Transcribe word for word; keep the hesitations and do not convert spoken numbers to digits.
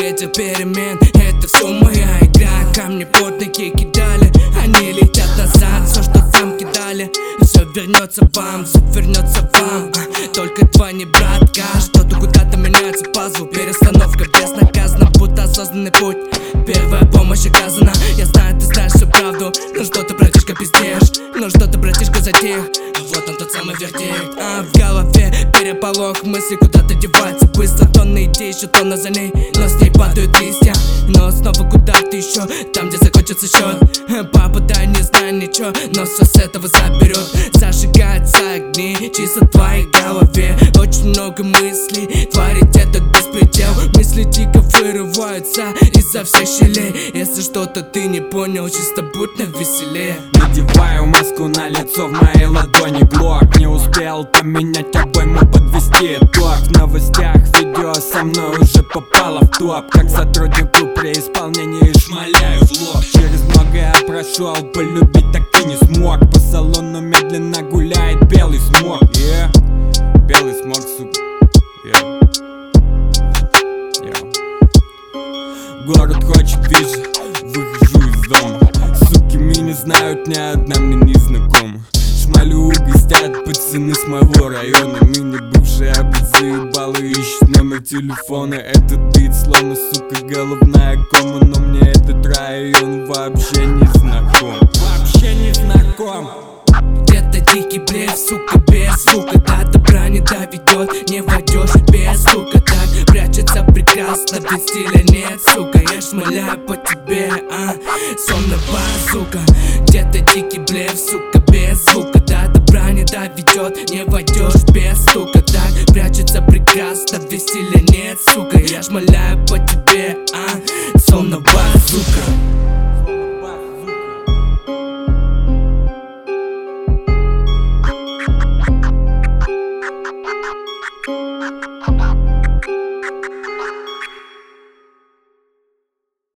ветер перемен. Это все моя игра. Камни под ноги кидали, они летят назад. Все, что там кидали, все вернется вам, все вернется вам. Только два не братка, что-то куда-то меняется пазл. Перестановка безнаказанна, будто осознанный путь. Первая помощь оказана. Я знаю, ты знаешь всю правду, но что ты, братишка, пиздишь? Ну что ты, братишка, затих? Вот он, тот самый вердикт. А в голове переполох, мысли куда-то деваться быстро. То на идее, еще то на за ней, но с ней падают листья. Но снова куда-то еще, там, где закончится счет. Папа, да, не знаю ничего, но все с этого заберет. Зажигаются огни, чисто в твоей голове. Очень много мыслей, творить этот беспредел. Мысли дико вырываются изо всех щелей. Если что-то ты не понял, чисто будь навеселее. Надеваю маску на лицо, в моей ладони глок. Не успел поменять обойму, подвести итог. В новостях видео со мной уже попало в топ. Как сотруднику при исполнении шмаляю в лоб. Через многое прошел, полюбить так и не смог. По салону медленно гуляет белый смог. Yeah. Белый смог, сука. Yeah. Yeah. Город хочет вижу, выхожу из дома. Суки меня знают, ни одна мне не знакома. Шмалю угостят пацаны с моего района. Меня бывшие опять заебалы, ищут номер телефона. Этот бит словно, сука, головная кома. Но мне этот район вообще не знаком. Вообще не знаком. Где-то дикий блеф, сука, без звука. До добра не доведет, не войдешь без стука. Так прячется прекрасно, без стиля нет, сука. Я шмаляю по тебе, а, словно базука. Где-то дикий блеф, сука, без звука. До добра не доведет, не войдешь без стука. Так прячется прекрасно, без стиля нет, сука. Я шмаляю по тебе, а, словно базука.